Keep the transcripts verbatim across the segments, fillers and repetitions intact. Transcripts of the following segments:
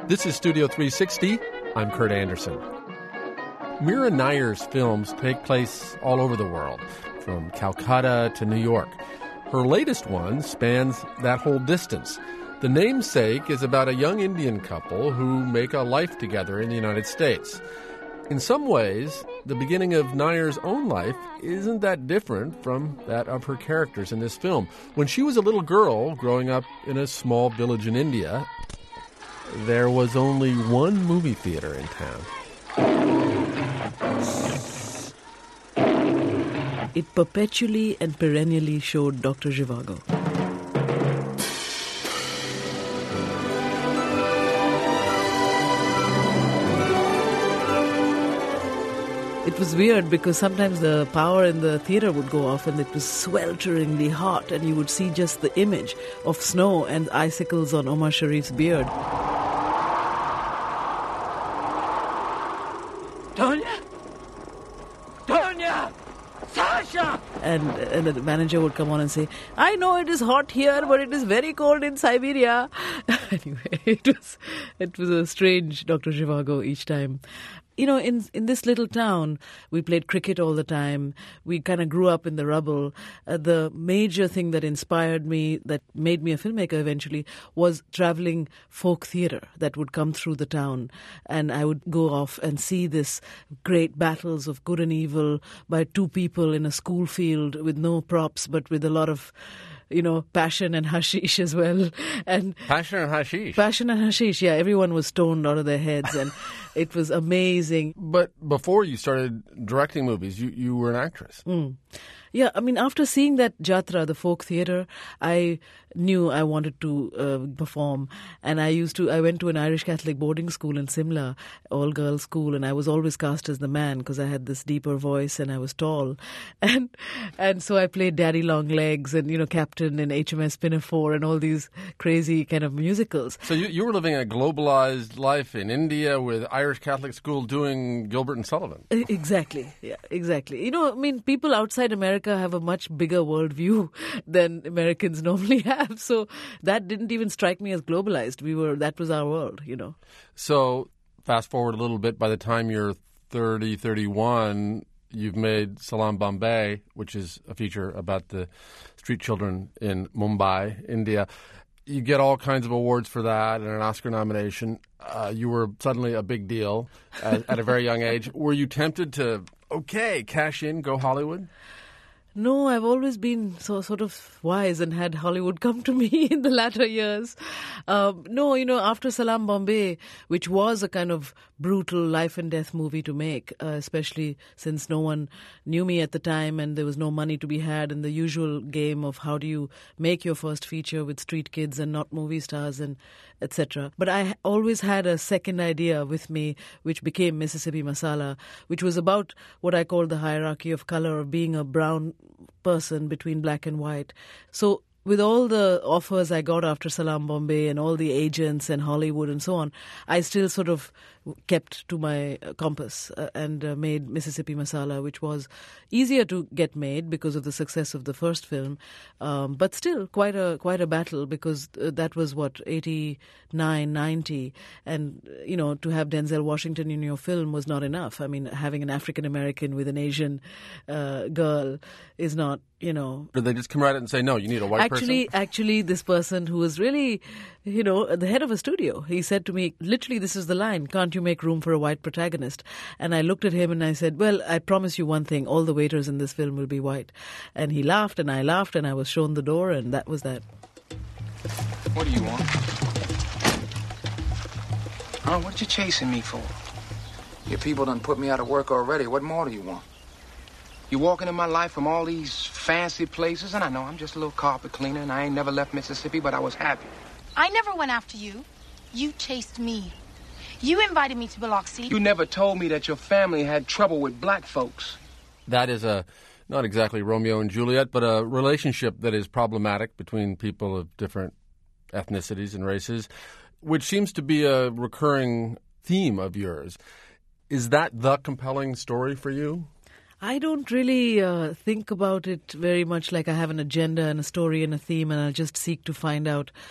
This is Studio three sixty. I'm Kurt Anderson. Mira Nair's films take place all over the world, from Calcutta to New York. Her latest one spans that whole distance. The Namesake is about a young Indian couple who make a life together in the United States. In some ways, the beginning of Nair's own life isn't that different from that of her characters in this film. When she was a little girl growing up in a small village in India, there was only one movie theater in town. It perpetually and perennially showed Doctor Zhivago. It was weird because sometimes the power in the theater would go off and it was swelteringly hot and you would see just the image of snow and icicles on Omar Sharif's beard. Tonya! Tonya! Sasha! And, and the manager would come on and say, I know it is hot here, but it is very cold in Siberia. Anyway, it was, it was a strange Doctor Zhivago each time. You know, in in this little town, we played cricket all the time. We kind of grew up in the rubble. Uh, the major thing that inspired me, that made me a filmmaker eventually, was traveling folk theater that would come through the town. And I would go off and see this great battles of good and evil by two people in a school field with no props, but with a lot of, you know, passion and hashish as well. And Passion and hashish. Passion and hashish, yeah. Everyone was stoned out of their heads and it was amazing. But before you started directing movies, you, you were an actress. Mm. Yeah, I mean, after seeing that Jatra, the folk theatre, I knew I wanted to uh, perform. And I used to, I went to an Irish Catholic boarding school in Simla, all-girls school, and I was always cast as the man because I had this deeper voice and I was tall. And and so I played Daddy Long Legs and, you know, Captain in H M S Pinafore and all these crazy kind of musicals. So you, you were living a globalized life in India with Irish Catholic school doing Gilbert and Sullivan. Exactly, yeah, exactly. You know, I mean, people outside America have a much bigger worldview than Americans normally have. So that didn't even strike me as globalized. We were, that was our world, you know. So fast forward a little bit, by the time you're thirty, thirty-one, you've made Salaam Bombay, which is a feature about the street children in Mumbai, India. You get all kinds of awards for that and an Oscar nomination. Uh, you were suddenly a big deal at, at a very young age. Were you tempted to, okay, cash in, go Hollywood? No, I've always been so sort of wise and had Hollywood come to me in the latter years. Um, no, you know, after Salaam Bombay, which was a kind of brutal life and death movie to make, uh, especially since no one knew me at the time and there was no money to be had in the usual game of how do you make your first feature with street kids and not movie stars and et cetera. But I always had a second idea with me, which became Mississippi Masala, which was about what I called the hierarchy of color, of being a brown person between black and white. So with all the offers I got after Salaam Bombay and all the agents and Hollywood and so on, I still sort of kept to my compass uh, and uh, made Mississippi Masala, which was easier to get made because of the success of the first film, um, but still quite a quite a battle because uh, that was what eighty-nine, ninety, and you know, to have Denzel Washington in your film was not enough. I mean, having an African American with an Asian uh, girl is not, you know. Did they just come right out and say, no, you need a white actually, person? Actually, this person who was really, you know, the head of a studio, he said to me, literally, this is the line, can't you make room for a white protagonist? And I looked at him and I said, well, I promise you one thing, all the waiters in this film will be white. And he laughed and I laughed and I was shown the door and that was that. What do you want? Huh? What you chasing me for? Your people done put me out of work already. What more do you want? You walking in my life from all these fancy places, and I know I'm just a little carpet cleaner, and I ain't never left Mississippi, but I was happy. I never went after you. You chased me. You invited me to Biloxi. You never told me that your family had trouble with black folks. That is a, not exactly Romeo and Juliet, but a relationship that is problematic between people of different ethnicities and races, which seems to be a recurring theme of yours. Is that the compelling story for you? I don't really uh, think about it very much like I have an agenda and a story and a theme and I'll just seek to find out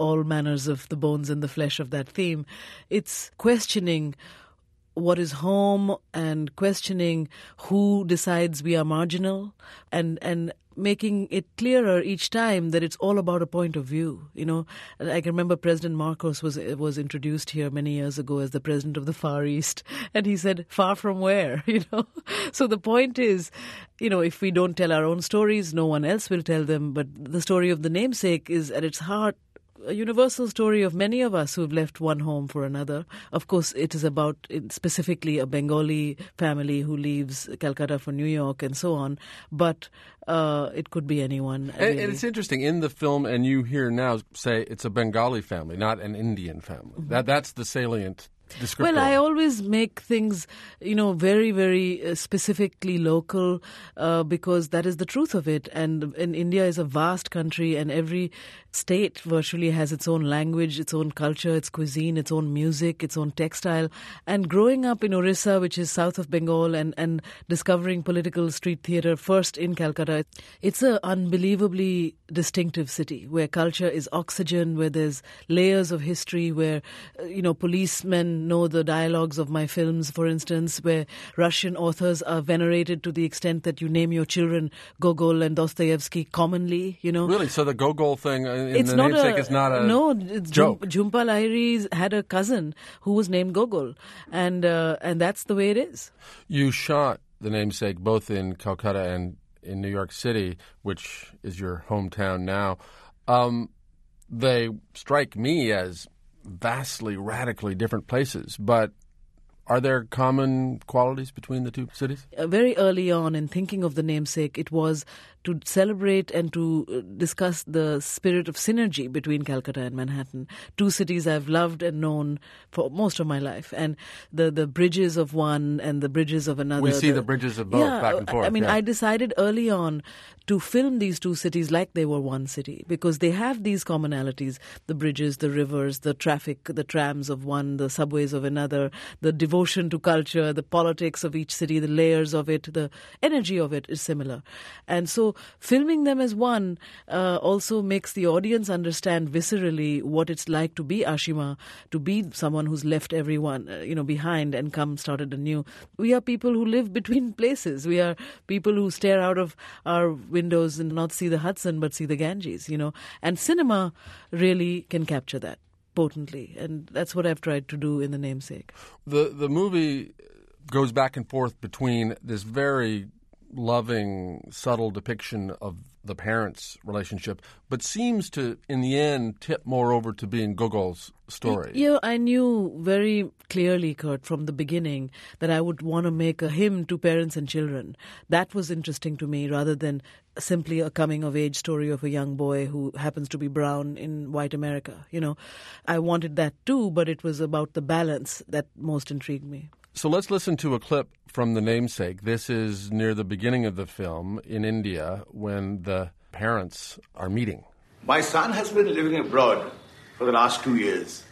all manners of the bones and the flesh of that theme. It's questioning what is home and questioning who decides we are marginal, and and making it clearer each time that it's all about a point of view. You know, I can remember President Marcos was was introduced here many years ago as the president of the Far East, and he said, "Far from where?" You know, so the point is, you know, if we don't tell our own stories, no one else will tell them. But the story of the namesake is at its heart a universal story of many of us who've left one home for another. Of course, it is about specifically a Bengali family who leaves Calcutta for New York and so on. But uh, it could be anyone. And, really. and it's interesting, in the film, and you hear now say it's a Bengali family, not an Indian family. Mm-hmm. That That's the salient descriptor. Well, I always make things, you know, very, very uh, specifically local uh, because that is the truth of it. And, and India is a vast country, and every state virtually has its own language, its own culture, its cuisine, its own music, its own textile. And growing up in Orissa, which is south of Bengal, and, and discovering political street theatre first in Calcutta, it's an unbelievably distinctive city where culture is oxygen, where there's layers of history, where, uh, you know, policemen know the dialogues of my films, for instance, where Russian authors are venerated to the extent that you name your children Gogol and Dostoevsky commonly, you know. Really? So the Gogol thing in it's the not namesake a, is not a no, it's joke? Jhum, Jhumpa Lahiri had a cousin who was named Gogol, and, uh, and that's the way it is. You shot the namesake both in Calcutta and in New York City, which is your hometown now. Um, they strike me as vastly, radically different places, but are there common qualities between the two cities? Uh, very early on in thinking of the namesake, it was to celebrate and to discuss the spirit of synergy between Calcutta and Manhattan, two cities I've loved and known for most of my life, and the, the bridges of one and the bridges of another. We see the, the bridges of both yeah, back and forth. I mean, yeah. I decided early on to film these two cities like they were one city because they have these commonalities, the bridges, the rivers, the traffic, the trams of one, the subways of another, the devotion to culture, the politics of each city, the layers of it, the energy of it is similar. And so filming them as one uh, also makes the audience understand viscerally what it's like to be Ashima, to be someone who's left everyone uh, you know, behind and come started anew. We are people who live between places. We are people who stare out of our windows and not see the Hudson but see the Ganges, you know. And cinema really can capture that potently, and that's what I've tried to do in the namesake. The the movie goes back and forth between this very loving, subtle depiction of the parents' relationship, but seems to, in the end, tip more over to being Gogol's story. Yeah, I knew very clearly, Kurt, from the beginning that I would want to make a hymn to parents and children. That was interesting to me rather than simply a coming-of-age story of a young boy who happens to be brown in white America. You know, I wanted that too, but it was about the balance that most intrigued me. So let's listen to a clip from The Namesake. This is near the beginning of the film in India when the parents are meeting. My son has been living abroad for the last two years.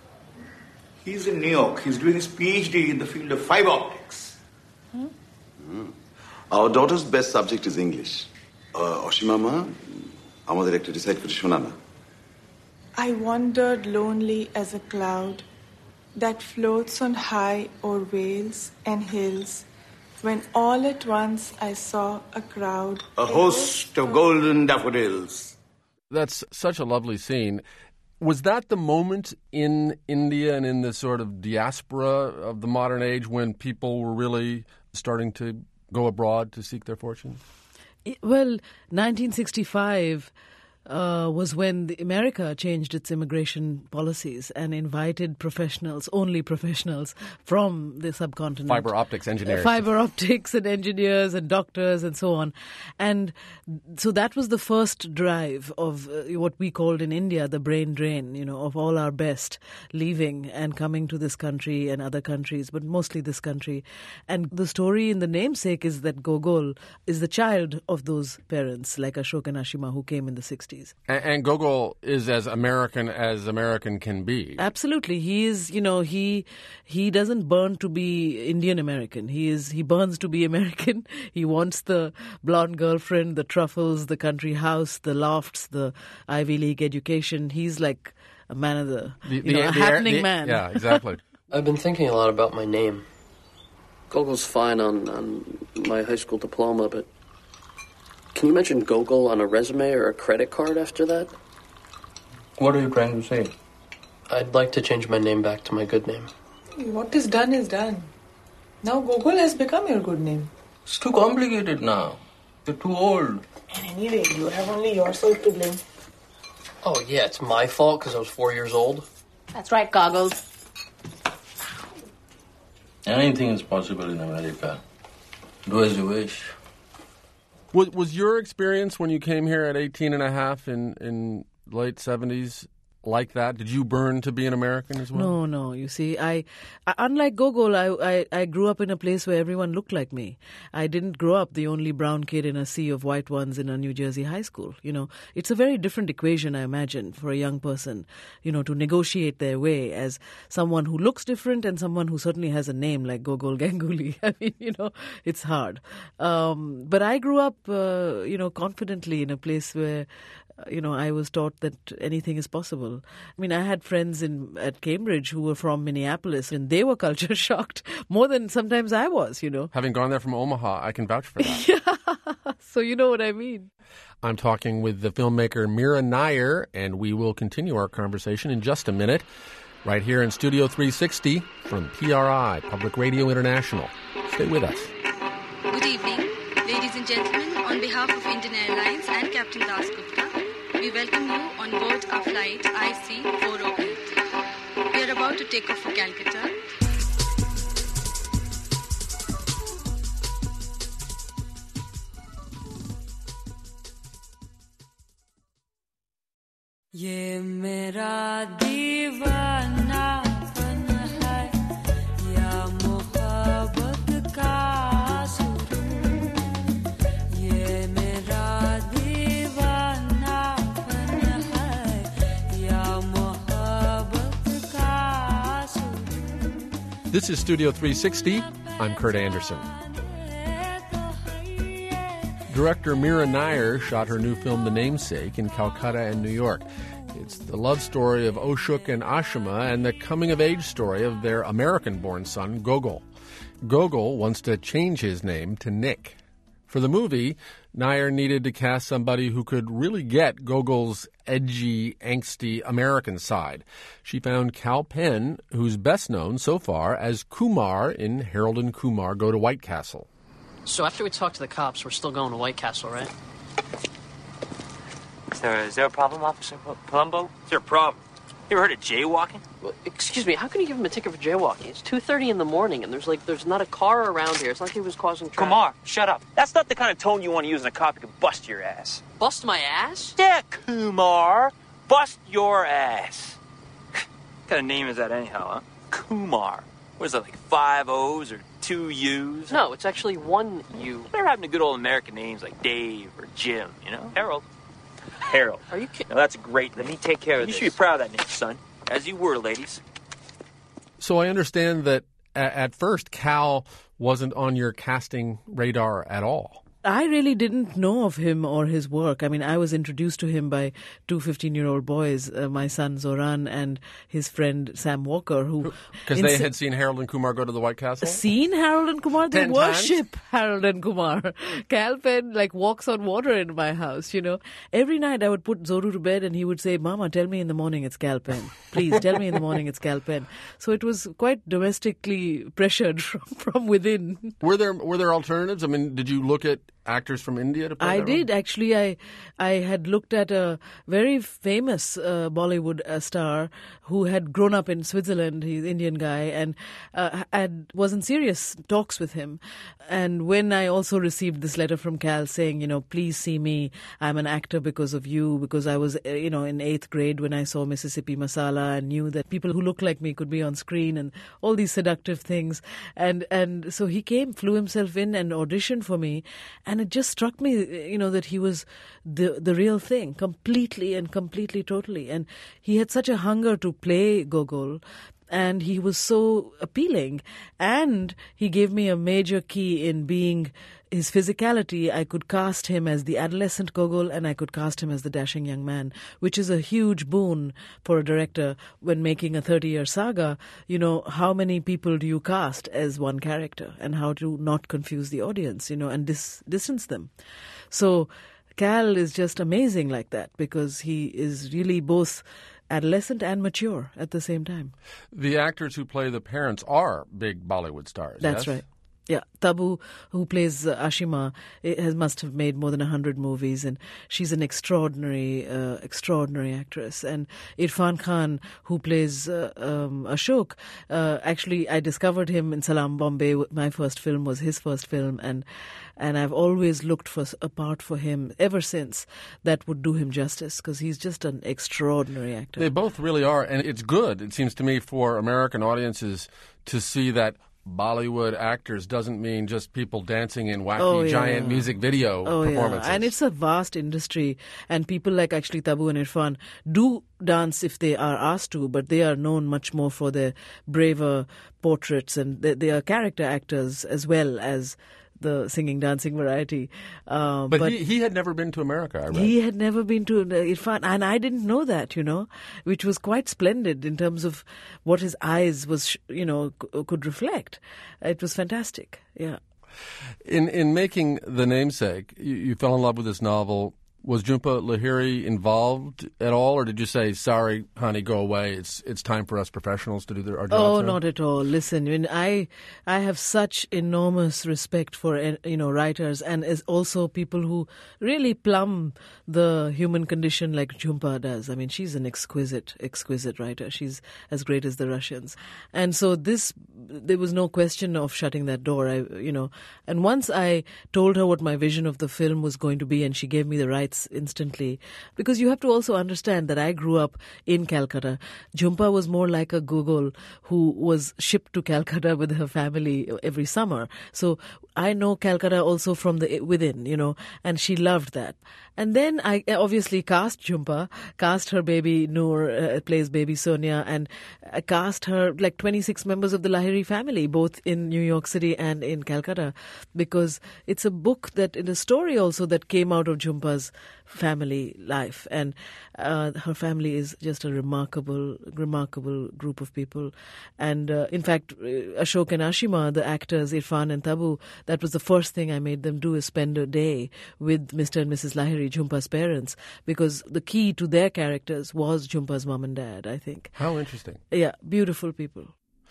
He's in New York. He's doing his PhD in the field of fiber optics. Hmm? Mm. Our daughter's best subject is English. Uh, Oshimama, আমাদের একটা decide করে শোনা না. I wandered lonely as a cloud that floats on high o'er vales and hills, when all at once I saw a crowd. A host of golden daffodils. That's such a lovely scene. Was that the moment in India and in the sort of diaspora of the modern age when people were really starting to go abroad to seek their fortunes? Well, nineteen sixty-five Uh, was when the America changed its immigration policies and invited professionals, only professionals, from the subcontinent. Fiber optics engineers. Fiber optics and engineers and doctors and so on. And so that was the first drive of uh, what we called in India the brain drain, you know, of all our best leaving and coming to this country and other countries, but mostly this country. And the story in the namesake is that Gogol is the child of those parents, like Ashok and Ashima, who came in the sixties. fifties. And, and Gogol is as American as American can be. Absolutely. He is, you know, he he doesn't burn to be Indian American. He is he burns to be American. He wants the blonde girlfriend, the truffles, the country house, the lofts, the Ivy League education. He's like a man of the, the, you the know, a the happening the, man. Yeah, exactly. I've been thinking a lot about my name. Gogol's fine on, on my high school diploma, but can you mention Gogol on a resume or a credit card after that? What are you trying to say? I'd like to change my name back to my good name. What is done is done. Now Gogol has become your good name. It's too complicated now. You're too old. And anyway, you have only yourself to blame. Oh, yeah, it's my fault because I was four years old? That's right, Goggles. Anything is possible in America. Do as you wish. Was, was your experience when you came here at eighteen and a half in, in late seventies like that? Did you burn to be an American as well? No, no. You see, I, I unlike Gogol, I, I, I grew up in a place where everyone looked like me. I didn't grow up the only brown kid in a sea of white ones in a New Jersey high school. You know, it's a very different equation, I imagine, for a young person, you know, to negotiate their way as someone who looks different and someone who certainly has a name like Gogol Ganguly. I mean, you know, it's hard. Um, but I grew up, uh, you know, confidently in a place where, you know, I was taught that anything is possible. I mean, I had friends in at Cambridge who were from Minneapolis, and they were culture shocked more than sometimes I was, you know. Having gone there from Omaha, I can vouch for that. Yeah, so you know what I mean. I'm talking with the filmmaker Mira Nair, and we will continue our conversation in just a minute, right here in Studio three sixty from P R I, Public Radio International. Stay with us. Good evening, ladies and gentlemen. On behalf of Indian Airlines and Captain Das Gupta, we welcome you on board our flight I C four oh eight. We are about to take off for Calcutta. ये मेरा दीवानापन है या मोहब्बत का सुरूर ये मेरा दीवानापन है या मोहब्बत का सुरूर. This is Studio three sixty. I'm Kurt Anderson. Director Mira Nair shot her new film The Namesake in Calcutta and New York. It's the love story of Ashok and Ashima and the coming-of-age story of their American-born son, Gogol. Gogol wants to change his name to Nick. For the movie, Nair needed to cast somebody who could really get Gogol's edgy, angsty American side. She found Kal Penn, who's best known so far as Kumar in Harold and Kumar Go to White Castle. So after we talk to the cops, we're still going to White Castle, right? Is there, is there a problem, Officer Palumbo? Is there a problem? You ever heard of jaywalking? Well, excuse me, how can you give him a ticket for jaywalking? It's two thirty in the morning, and there's like there's not a car around here. It's not like he was causing traffic. Kumar, shut up. That's not the kind of tone you want to use in a cop who can bust your ass. Bust my ass? Yeah, Kumar. Bust your ass. What kind of name is that anyhow, huh? Kumar. What is that, like five O's or two U's? No, it's actually one U. They're having the good old American names like Dave or Jim, you know? Harold. Harold. Are you kidding? Now that's great. Let me take care of you this. You should be proud of that name, son. As you were, ladies. So I understand that at, at first Cal wasn't on your casting radar at all. I really didn't know of him or his work. I mean, I was introduced to him by two fifteen-year-old boys, uh, my son Zoran and his friend Sam Walker, who... Because they had seen Harold and Kumar Go to the White Castle? Seen Harold and Kumar? They Ten worship times? Harold and Kumar. Kal Penn, like, walks on water in my house, you know. Every night I would put Zoru to bed and he would say, Mama, tell me in the morning it's Kal Penn. Please, tell me in the morning it's Kal Penn. So it was quite domestically pressured from, from within. Were there were there alternatives? I mean, did you look at actors from India to play I that did. role? Actually, I I had looked at a very famous uh, Bollywood uh, star who had grown up in Switzerland. He's an Indian guy, and uh, had, was in serious talks with him. And when I also received this letter from Cal saying, you know, please see me, I'm an actor because of you, because I was, uh, you know, in eighth grade when I saw Mississippi Masala and knew that people who look like me could be on screen and all these seductive things. And, and so he came, flew himself in and auditioned for me. And and it just struck me, you know, that he was the the real thing, completely and completely, totally. And he had such a hunger to play Gogol, and he was so appealing. And he gave me a major key in being his physicality. I could cast him as the adolescent Gogol, and I could cast him as the dashing young man, which is a huge boon for a director when making a thirty-year saga. You know, how many people do you cast as one character, and how to not confuse the audience, you know, and dis- distance them. So Cal is just amazing like that, because he is really both adolescent and mature at the same time. The actors who play the parents are big Bollywood stars. That's yes? right. Yeah, Tabu, who plays uh, Ashima, it has must have made more than a hundred movies, and she's an extraordinary, uh, extraordinary actress. And Irfan Khan, who plays uh, um, Ashok, uh, actually I discovered him in Salam Bombay. My first film was his first film, and and I've always looked for a part for him ever since that would do him justice, because he's just an extraordinary actor. They both really are, and it's good, it seems to me, for American audiences to see that Bollywood actors doesn't mean just people dancing in wacky, oh, yeah. giant music video oh, performances. Yeah. And it's a vast industry, and people like actually Tabu and Irfan do dance if they are asked to, but they are known much more for their braver portraits, and they, they are character actors as well as the singing, dancing variety. Uh, but but he, he had never been to America, I read. He had never been to Irfan, and I didn't know that, you know, which was quite splendid in terms of what his eyes was, you know, c- could reflect. It was fantastic, yeah. In in making The Namesake, you, you fell in love with this novel. Was Jhumpa Lahiri involved at all, or did you say, sorry, honey, go away, it's it's time for us professionals to do their, our jobs? Oh, now? not at all. Listen, when I I have such enormous respect for, you know, writers, and as also people who really plumb the human condition like Jhumpa does. I mean, she's an exquisite, exquisite writer. She's as great as the Russians. And so this, there was no question of shutting that door, I, you know. And once I told her what my vision of the film was going to be, and she gave me the rights instantly, because you have to also understand that I grew up in Calcutta. Jhumpa was more like a Gogol who was shipped to Calcutta with her family every summer. So I know Calcutta also from the within, you know, and she loved that. And then I obviously cast Jhumpa, cast her baby Noor, uh, plays baby Sonia, and I cast her like twenty-six members of the Lahiri family, both in New York City and in Calcutta, because it's a book that, in a story also that came out of Jhumpa's family life. And uh, her family is just a remarkable, remarkable group of people. And uh, in fact, Ashok and Ashima, the actors, Irfan and Tabu, that was the first thing I made them do, is spend a day with Mister and Missus Lahiri, Jhumpa's parents, because the key to their characters was Jhumpa's mom and dad, I think. How interesting. Yeah, beautiful people.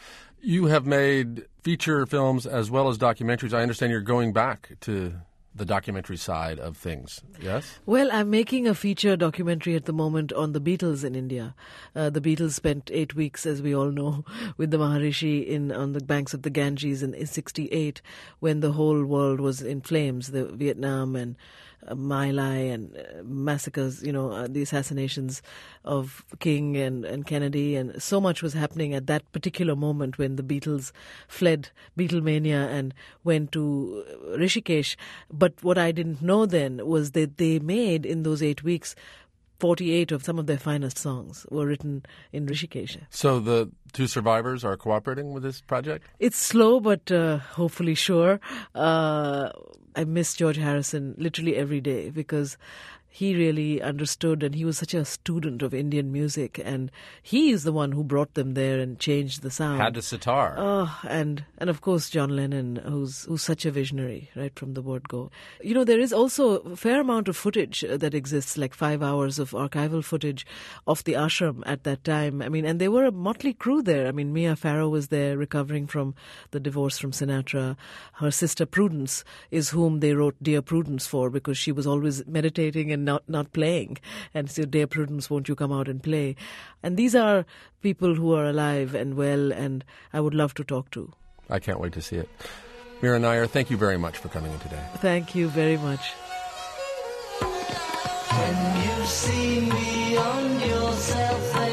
You have made feature films as well as documentaries. I understand you're going back to the documentary side of things, yes? Well, I'm making a feature documentary at the moment on the Beatles in India. Uh, the Beatles spent eight weeks, as we all know, with the Maharishi in on the banks of the Ganges in sixty-eight, when the whole world was in flames, the Vietnam and uh, My Lai and uh, massacres, you know, uh, the assassinations of King and, and Kennedy, and so much was happening at that particular moment when the Beatles fled Beatlemania and went to Rishikesh. But what I didn't know then was that they made, in those eight weeks, forty-eight of some of their finest songs were written in Rishikesh. So the two survivors are cooperating with this project? It's slow, but uh, hopefully sure. Uh, I miss George Harrison literally every day, because he really understood, and he was such a student of Indian music, and he is the one who brought them there and changed the sound. Had the sitar. Oh, and and of course John Lennon, who's who's such a visionary right from the word go. You know, there is also a fair amount of footage that exists, like five hours of archival footage of the ashram at that time. I mean, and they were a motley crew there. I mean, Mia Farrow was there recovering from the divorce from Sinatra. Her sister Prudence is whom they wrote Dear Prudence for, because she was always meditating and not, not playing. And so, Dear Prudence, won't you come out and play? And these are people who are alive and well, and I would love to talk to. I can't wait to see it. Meera Nair, thank you very much for coming in today. Thank you very much. When you see me on yourself